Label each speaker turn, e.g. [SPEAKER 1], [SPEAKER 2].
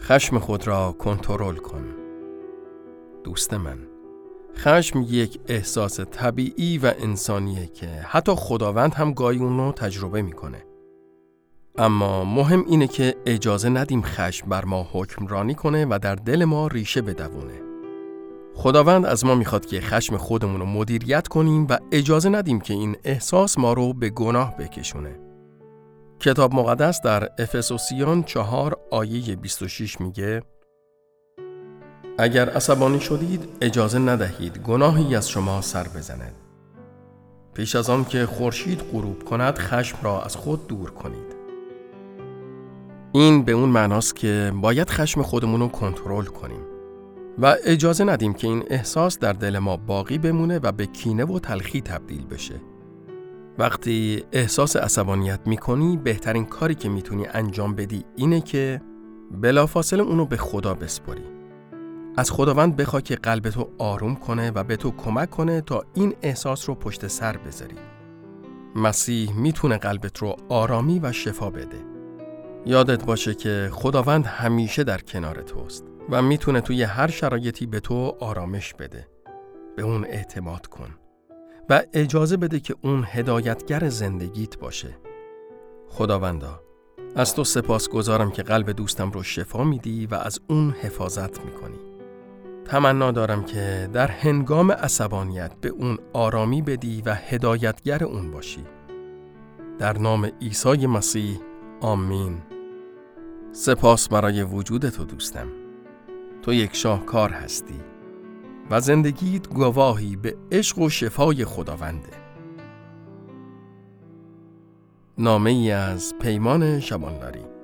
[SPEAKER 1] خشم خود را کنترل کن. دوست من، خشم یک احساس طبیعی و انسانیه که حتی خداوند هم گاهی اون رو تجربه میکنه. اما مهم اینه که اجازه ندیم خشم بر ما حکمرانی کنه و در دل ما ریشه بدوونه. خداوند از ما میخواد که خشم خودمون رو مدیریت کنیم و اجازه ندیم که این احساس ما رو به گناه بکشونه. کتاب مقدس در افسوسیان 4 آیه 26 میگه: اگر عصبانی شدید اجازه ندهید گناهی از شما سر بزند. پیش از آن که خورشید غروب کند خشم را از خود دور کنید. این به اون معناست که باید خشم خودمون رو کنترل کنیم و اجازه ندیم که این احساس در دل ما باقی بمونه و به کینه و تلخی تبدیل بشه. وقتی احساس عصبانیت میکنی بهترین کاری که میتونی انجام بدی اینه که بلافاصله اونو به خدا بسپاری. از خداوند بخوا که قلبتو آروم کنه و به تو کمک کنه تا این احساس رو پشت سر بذاری. مسیح میتونه قلبت رو آرامی و شفا بده. یادت باشه که خداوند همیشه در کنار توست و میتونه توی هر شرایطی به تو آرامش بده. به اون اعتماد کن و اجازه بده که اون هدایتگر زندگیت باشه. خداوندا، از تو سپاسگزارم که قلب دوستم رو شفا میدی و از اون حفاظت میکنی. تمنا دارم که در هنگام عصبانیت به اون آرامی بدی و هدایتگر اون باشی. در نام عیسی مسیح، آمین. سپاس برای وجود تو دوستم. تو یک شاهکار هستی و زندگیت گواهی به عشق و شفای خداونده. نامه ای از پیمان شبانلاری.